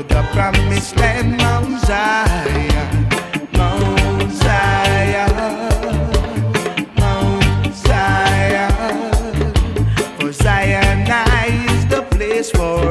to the promised land, Mount Zion, Mount Zion, Mount Zion. For Zion is the place for